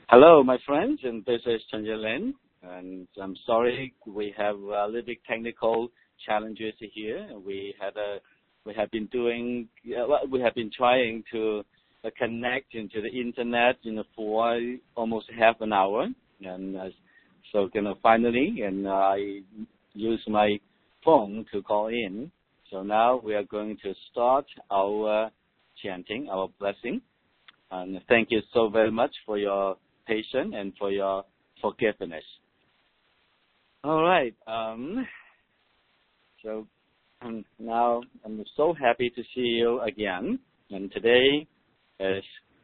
Hello, my friends, and this is Chen Lin. And I'm sorry we have a little bit technical challenges here. We have been trying to connect into the internet, for almost half an hour, and so finally, I use my phone to call in. So now we are going to start our chanting, our blessing, and thank you so very much for your patience and for your forgiveness. All right. Now I'm so happy to see you again. And today is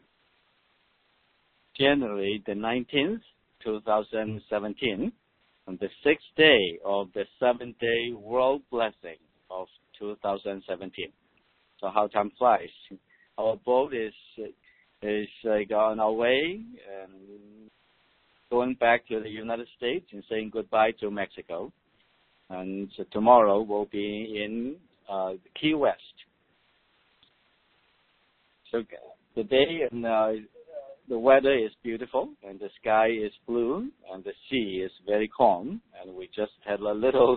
January the 19th, 2017, and the 6th day of the 7th-day World Blessing of 2017. So how time flies. Our boat is on our way and going back to the United States and saying goodbye to Mexico. And so tomorrow we'll be in Key West. So today the weather is beautiful and the sky is blue and the sea is very calm. And we just had a little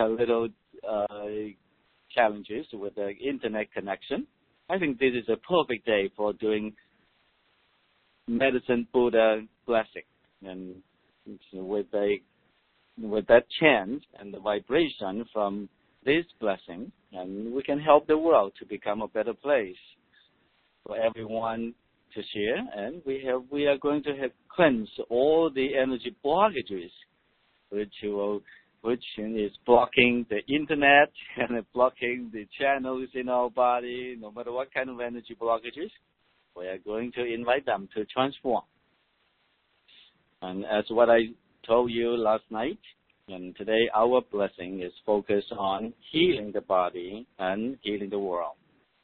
challenges with the internet connection. I think this is a perfect day for doing Medicine Buddha blessing, and with that chant and the vibration from this blessing, and we can help the world to become a better place for everyone to share. And we are going to cleanse all the energy blockages, which is blocking the internet and blocking the channels in our body. No matter what kind of energy blockages, we are going to invite them to transform. And as what I told you last night, and today our blessing is focused on healing the body and healing the world.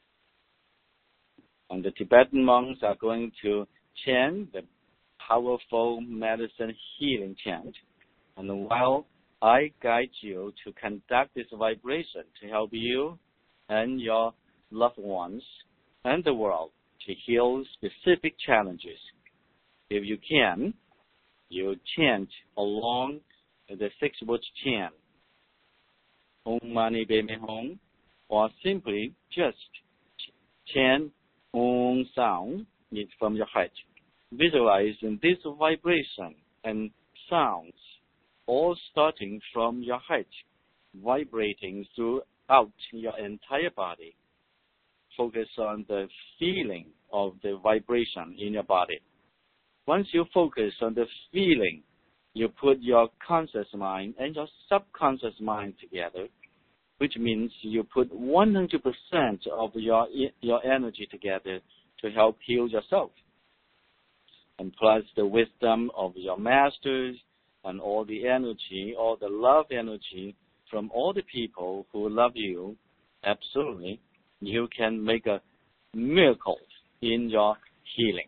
And the Tibetan monks are going to chant the powerful medicine healing chant. And while I guide you to conduct this vibration to help you and your loved ones and the world to heal specific challenges. If you can, you chant along the 6-word chant, Om Mani Padme Hum, or simply just chant Om sound from your heart. Visualizing this vibration and sounds all starting from your heart, vibrating throughout your entire body. Focus on the feeling of the vibration in your body. Once you focus on the feeling, you put your conscious mind and your subconscious mind together, which means you put 100% of your energy together to help heal yourself. And plus the wisdom of your masters and all the energy, all the love energy from all the people who love you, absolutely, you can make a miracle in your healing.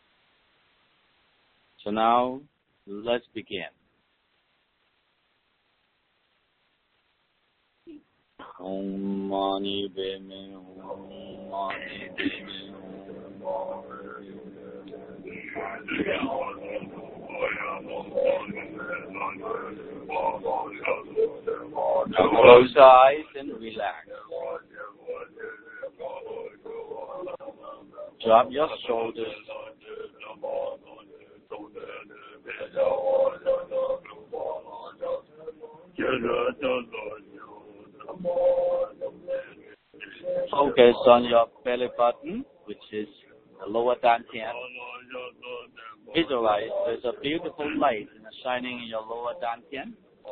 So now, let's begin. Om Mani Padme Hum, Om Mani Padme Hum. Now close your eyes and relax. Drop your shoulders. Focus on your belly button, which is the lower dantian. Visualize there's a beautiful light shining in your lower dantian.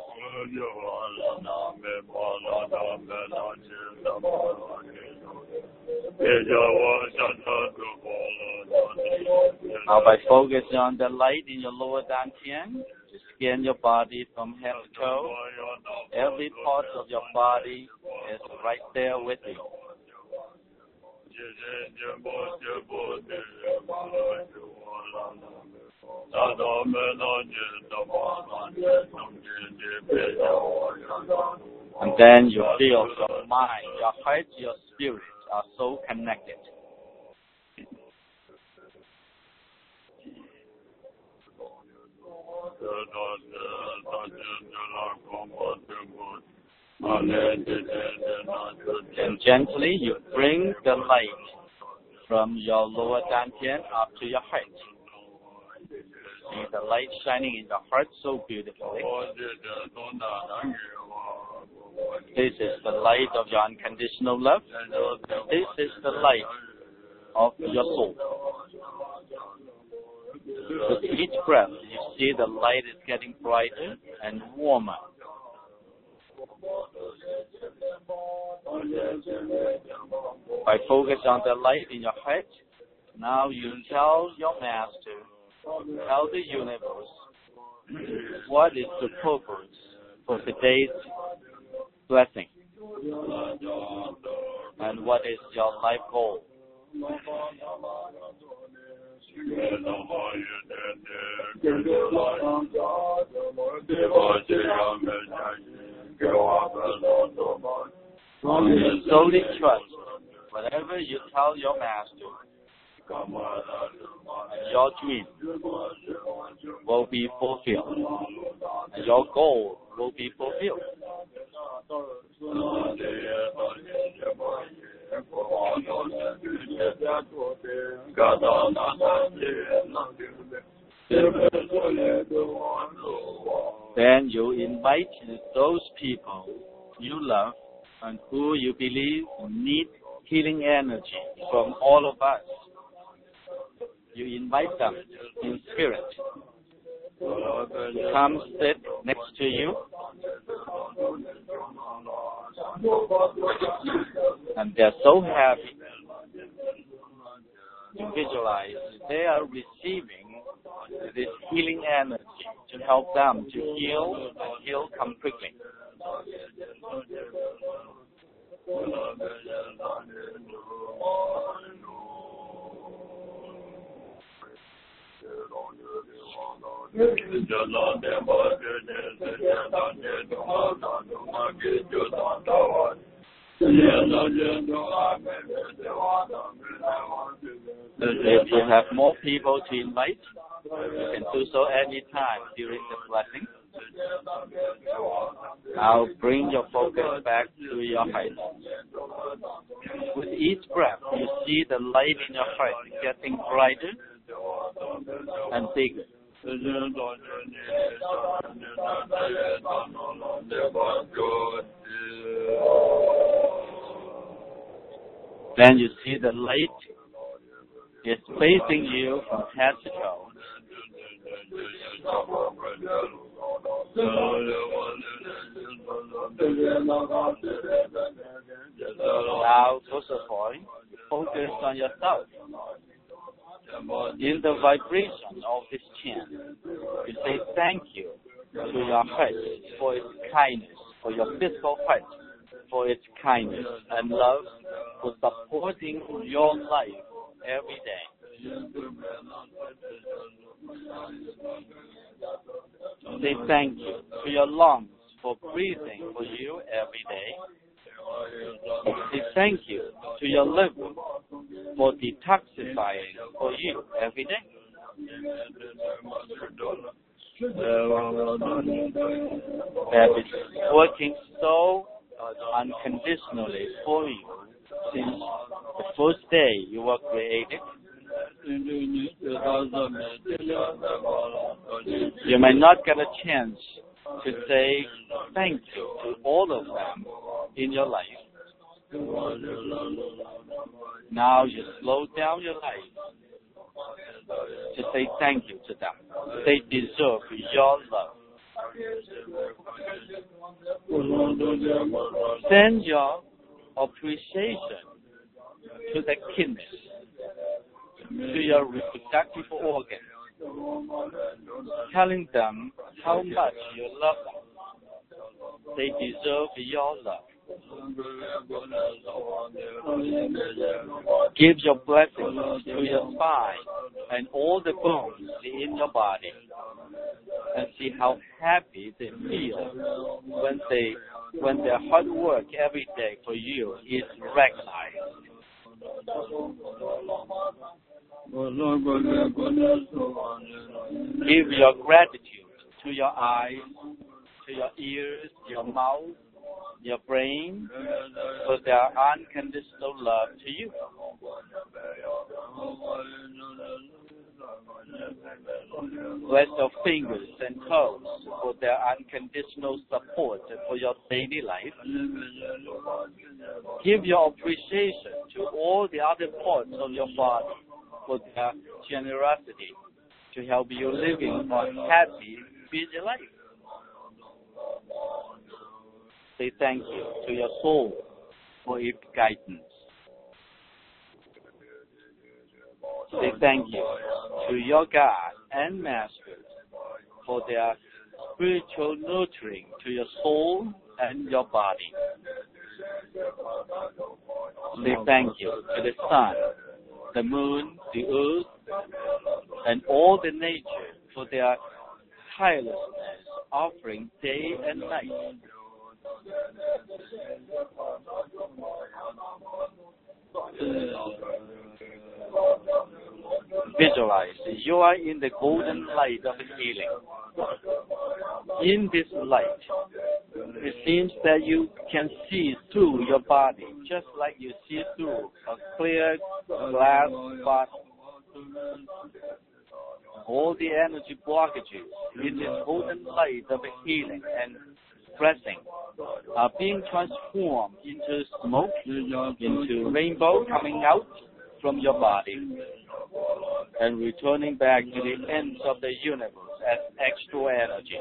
Now by focusing on the light in your lower dantian, you scan your body from head to toe. Every part of your body is right there with you. And then you feel your mind, your heart, your spirit are so connected. Gently, you bring the light from your lower dantian up to your heart. See the light shining in your heart so beautifully. This is the light of your unconditional love. This is the light of your soul. With each breath, you see the light is getting brighter and warmer. By focusing on the light in your heart, now you tell your master, tell the universe, what is the purpose for today's blessing, and what is your life goal. Solely trust whatever you tell your master, and your dream will be fulfilled, and your goal will be fulfilled. Then you invite those people you love and who you believe need healing energy from all of us. You invite them in spirit. Come sit next to you, and they're so happy to visualize they are receiving this healing energy to help them to heal and heal completely. If you have more people to invite, you can do so anytime during the blessing. Now bring your focus back to your heart. With each breath, you see the light in your heart getting brighter and bigger. Then you see the light is facing you from head to toe. Now, first of all, focus on yourself. In the vibration of this chant, you say thank you to your heart for its kindness, for your physical heart for its kindness and love for supporting your life every day. Say thank you to your lungs for breathing for you every day. Say thank you to your liver for detoxifying for you every day. That is working so unconditionally for you since the first day you were created. You may not get a chance to say thank you to all of them in your life. Now you slow down your life to say thank you to them. They deserve your love. Send your appreciation to the kidneys, to your reproductive organs, telling them how much you love them. They deserve your love. Give your blessings to your spine and all the bones in your body, and see how happy they feel when their hard work every day for you is recognized. Give your gratitude to your eyes, to your ears, your mouth, your brain for their unconditional love to you. Bless your fingers and toes for their unconditional support for your daily life. Give your appreciation to all the other parts of your body for their generosity to help you living a happy, busy life. Say thank you to your soul for its guidance. Say thank you to your God and Masters for their spiritual nurturing to your soul and your body. Say thank you to the sun, the moon, the earth, and all the nature for their tirelessness, offering day and night. Visualize you are in the golden light of healing. In this light, it seems that you can see through your body, just like you see through a clear glass bottle. All the energy blockages in this golden light of healing and blessing are being transformed into smoke, into rainbow coming out from your body and returning back to the ends of the universe as extra energy.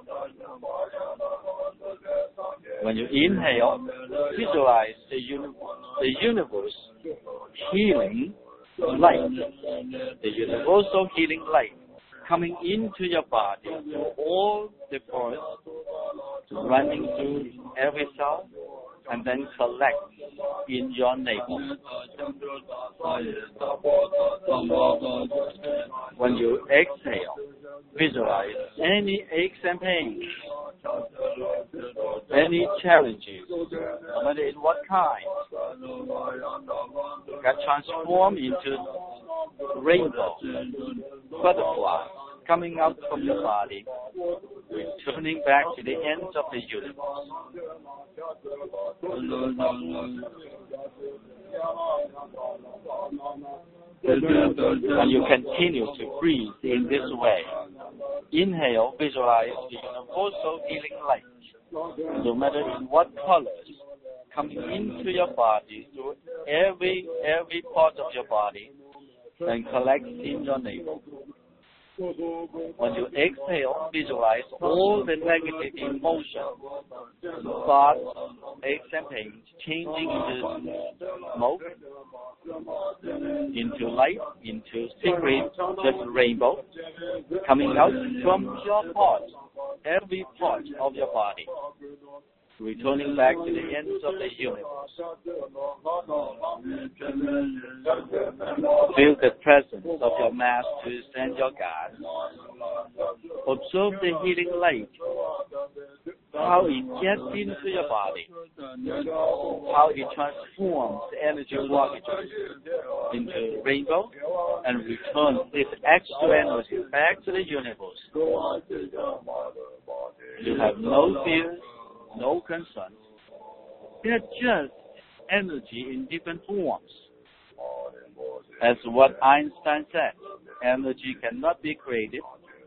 When you inhale, visualize the universe healing light, the universal healing light coming into your body, all the parts, running through every cell, and then collect in your navel. When you exhale, visualize any aches and pains, any challenges, no matter in what kind, get transformed into rainbow, butterflies coming out from your body, returning back to the ends of the universe. And you continue to breathe in this way. Inhale, visualize the universal healing light, no matter in what colors, coming into your body through every part of your body and collect in your navel. When you exhale, visualize all the negative emotions, thoughts, aches and pains changing into smoke, into light, into secret, just rainbow, coming out from your parts, every part of your body, returning back to the ends of the universe. Feel the presence of your masters and your gods. Observe the healing light, how it gets into your body, how it transforms the energy blockages into rainbow and returns this extra energy back to the universe. You have no fears, no concerns. They're just energy in different forms. As what Einstein said, energy cannot be created,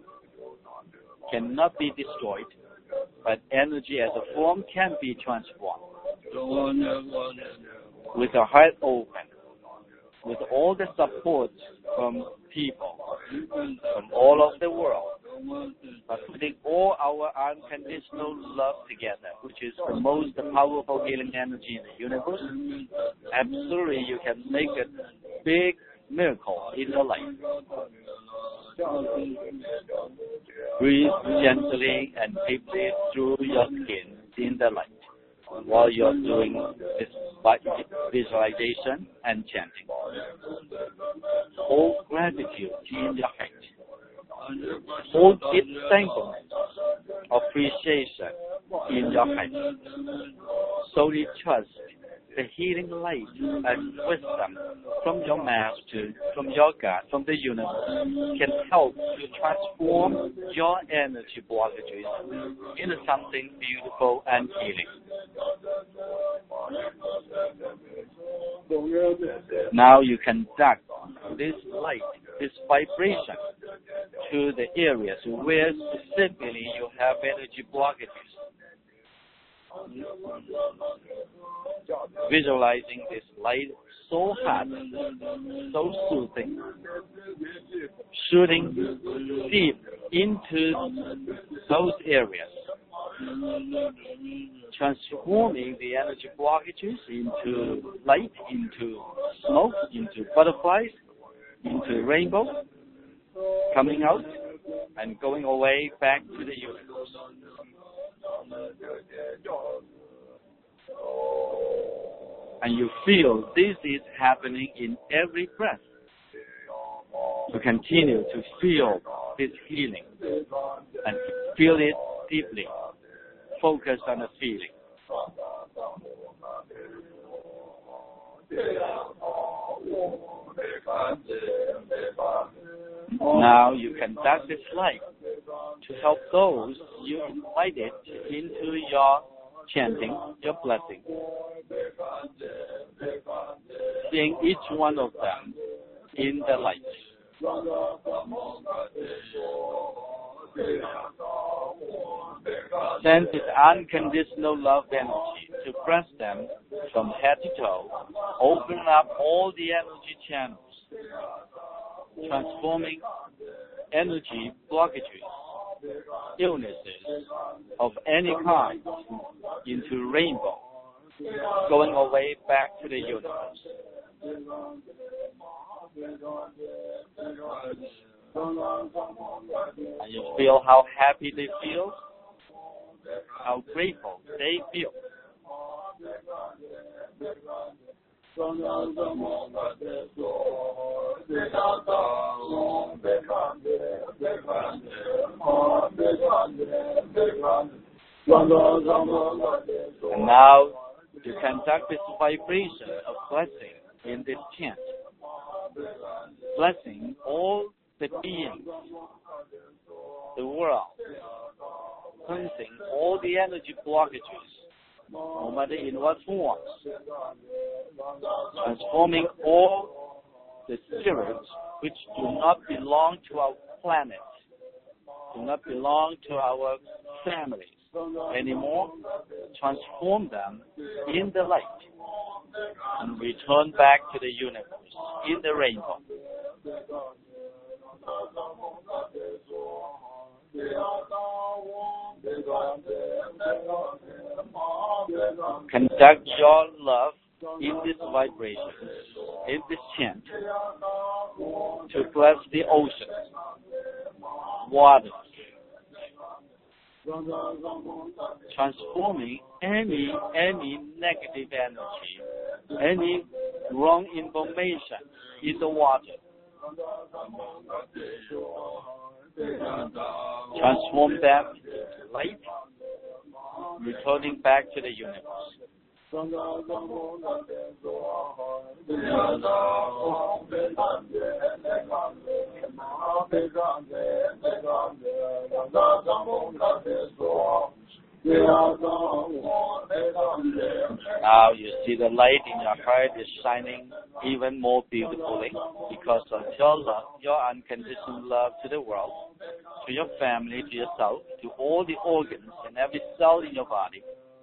cannot be destroyed, but energy as a form can be transformed. With a heart open, with all the support from people, from all over the world, by putting all our unconditional love together, which is the most powerful healing energy in the universe, absolutely you can make a big miracle in your life. Breathe gently and deeply through your skin in the light while you're doing this visualization and chanting. Hold gratitude in your heart. Hold deep thankfulness, appreciation in your heart. Solely trust the healing light and wisdom from your Master, from your God, from the universe, can help to transform your energy blockages into something beautiful and healing. Now you conduct this light, this vibration, to the areas where specifically you have energy blockages. Visualizing this light so hot, so soothing, shooting deep into those areas, transforming the energy blockages into light, into smoke, into butterflies, into rainbow, coming out and going away back to the universe. And you feel this is happening in every breath. You continue to feel this healing and feel it deeply. Focus on the feeling. Now you conduct this light to help those you invited into your chanting, your blessing. Seeing each one of them in the light. Send this unconditional love energy to press them from head to toe, open up all the energy channels, transforming energy blockages, illnesses of any kind into rainbow, going away back to the universe. And you feel how happy they feel, how grateful they feel. And now you conduct this vibration of blessing in this chant, blessing all the beings, the world, cleansing all the energy blockages, no matter in what forms, transforming all the spirits which do not belong to our planet, do not belong to our families anymore, transform them in the light and return back to the universe in the rainbow. Conduct your love in this vibration, in this chant, to bless the ocean, water, transforming any negative energy, any wrong information in the water. Transform them into light, returning back to the universe. Now you see the light in your heart is shining even more beautifully because of your love, your unconditional love to the world, to your family, to yourself, to all the organs and every cell in your body.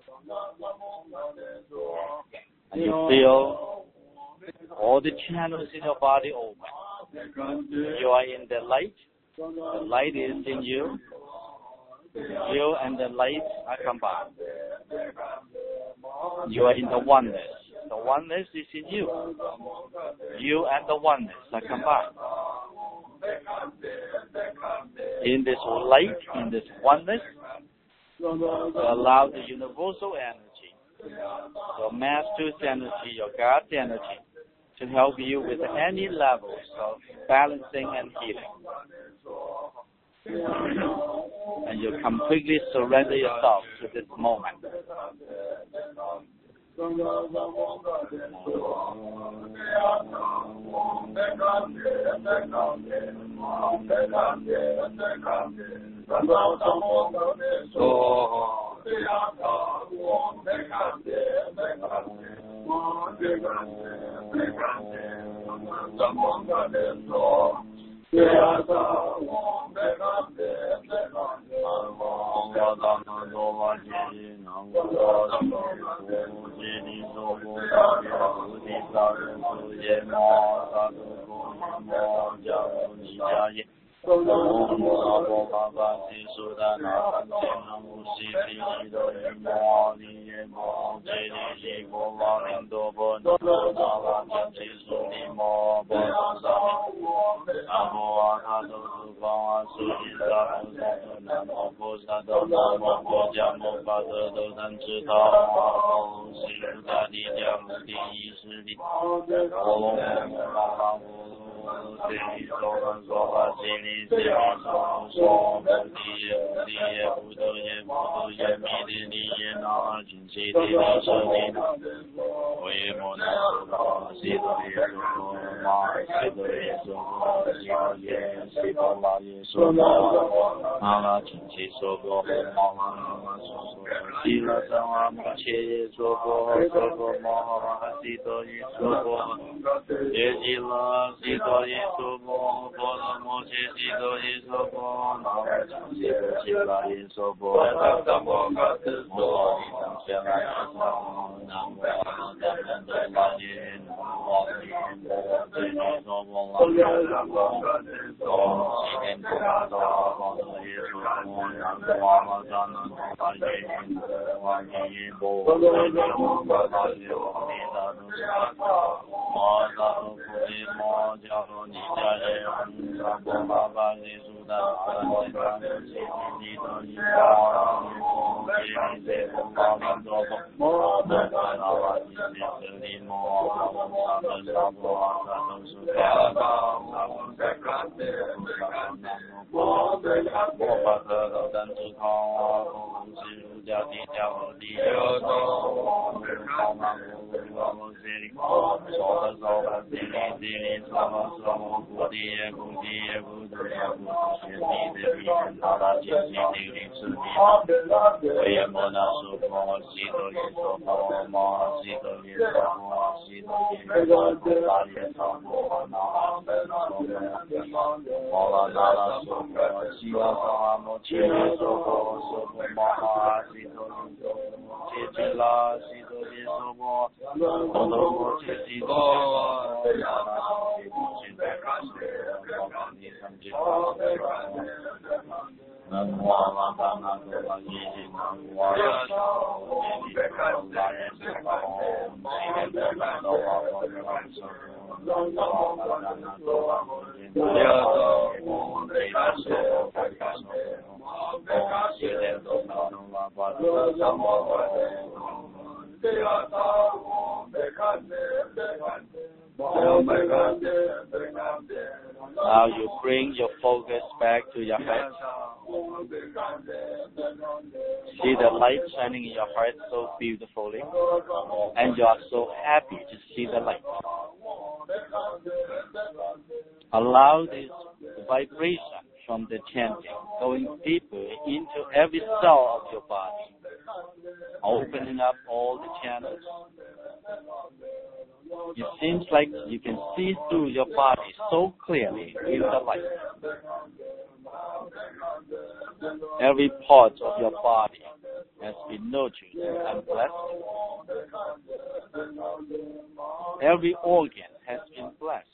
And you feel all the channels in your body open. You are in the light. The light is in you. You and the light are combined. You are in the oneness. The oneness is in you. You and the oneness are combined. In this light, in this oneness, you allow the universal energy, your master's energy, your God's energy, to help you with any levels of balancing and healing. And you completely surrender yourself to this moment. Now you bring your focus back to your heart. See the light shining in your heart so beautifully, and you are so happy to see the light. Allow this vibration from the chanting going deeper into every cell of your body, opening up all the channels. It seems like you can see through your body so clearly in the light. Every part of your body has been nurtured and blessed. Every organ has been blessed.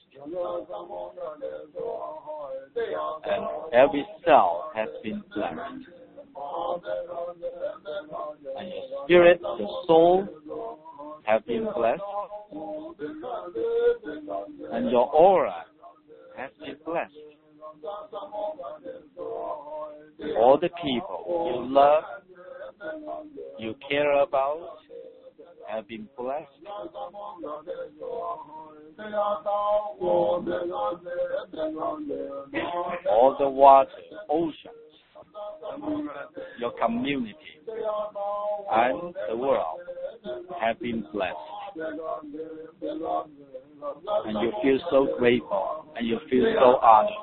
And every cell has been blessed. And your spirit, your soul have been blessed. And your aura has been blessed. All the people you love, you care about, have been blessed. All the water, oceans, your community, and the world have been blessed. And you feel so grateful, and you feel so honored.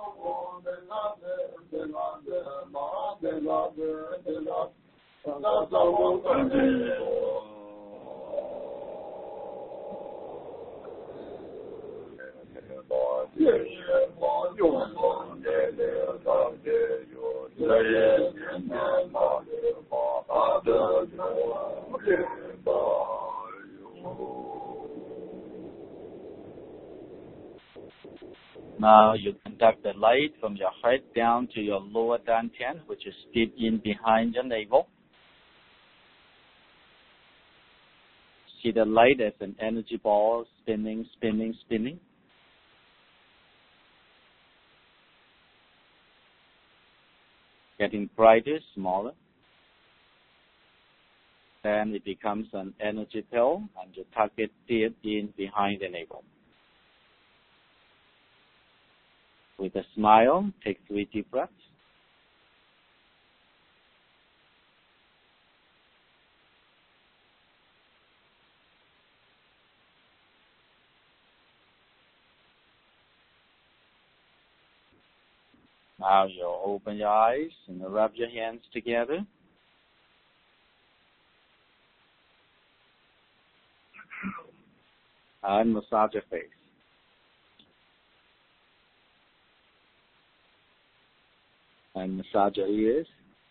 Now you conduct the light from your head down to your lower dantian, which is deep in behind your navel. See the light as an energy ball spinning, spinning, spinning. Getting brighter, smaller. Then it becomes an energy pill, and you tuck it deep in behind the navel. With a smile, take 3 deep breaths. Now you open your eyes and rub your hands together. And massage your face. And massage your ears.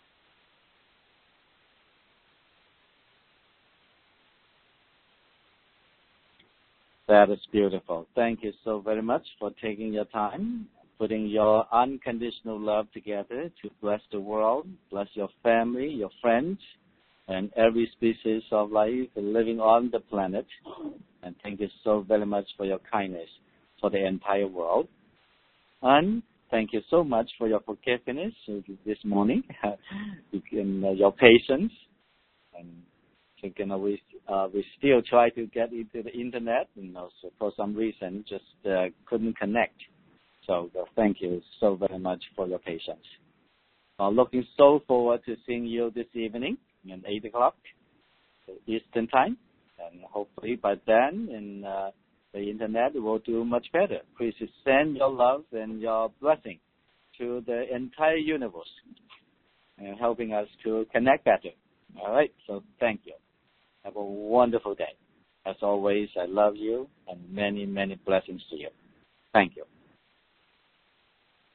That is beautiful. Thank you so very much for taking your time, putting your unconditional love together to bless the world, bless your family, your friends, and every species of life living on the planet. And thank you so very much for your kindness for the entire world. And thank you so much for your forgiveness this morning, your patience. And we still try to get into the internet, so for some reason just couldn't connect. So thank you so very much for your patience. Looking so forward to seeing you this evening at 8 o'clock Eastern Time. And hopefully by then in the internet will do much better. Please send your love and your blessing to the entire universe, helping us to connect better. All right, so thank you. Have a wonderful day. As always, I love you, and many, many blessings to you. Thank you.